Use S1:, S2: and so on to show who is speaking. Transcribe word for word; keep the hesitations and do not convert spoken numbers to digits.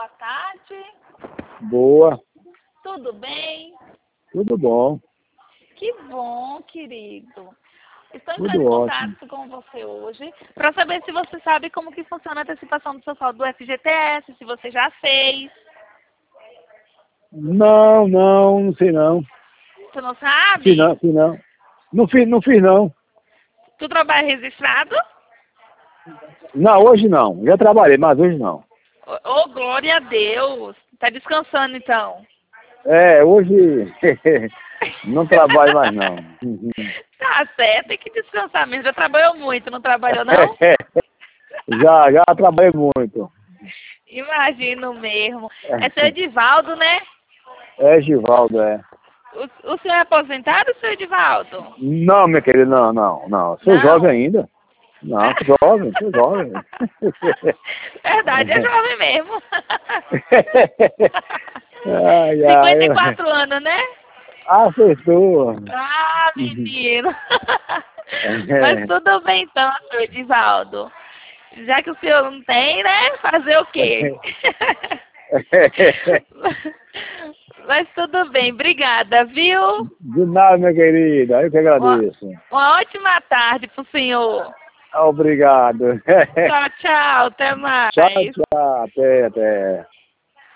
S1: boa tarde.
S2: Boa.
S1: Tudo bem?
S2: Tudo bom.
S1: Que bom, querido. Estou
S2: Tudo
S1: entrando em
S2: ótimo.
S1: contato com você hoje para saber se você sabe como que funciona a antecipação do seu saldo do F G T S, se você já fez.
S2: Não, não, não sei não.
S1: Você não
S2: Fiz
S1: sabe?
S2: não, fiz não. Não fiz, não fiz não.
S1: Tu trabalha registrado?
S2: Não, hoje não. Já trabalhei, mas hoje não.
S1: Ô, oh, glória a Deus. Tá descansando então.
S2: É, hoje não trabalho mais não.
S1: Tá certo, tem que descansar mesmo. Já trabalhou muito, não trabalhou não?
S2: Já, já trabalhei muito.
S1: Imagino mesmo. É seu Edivaldo, né?
S2: É, Givaldo, é.
S1: O, o senhor é aposentado, seu Edivaldo?
S2: Não, minha querida, não, não, não. Sou
S1: Não?
S2: jovem ainda. Não, sou jovem, sou jovem.
S1: Verdade, é jovem mesmo.
S2: Ai, ai.
S1: cinquenta e quatro anos, né?
S2: Acertou.
S1: Ah, menino. Mas tudo bem então, seu Edivaldo. Já que o senhor não tem, né? Fazer o quê? Mas tudo bem, obrigada, viu?
S2: De nada, minha querida. Eu que
S1: Uma,
S2: agradeço.
S1: uma ótima tarde pro senhor.
S2: Obrigado.
S1: Tchau, tchau, até mais.
S2: Tchau, tchau. Até, até.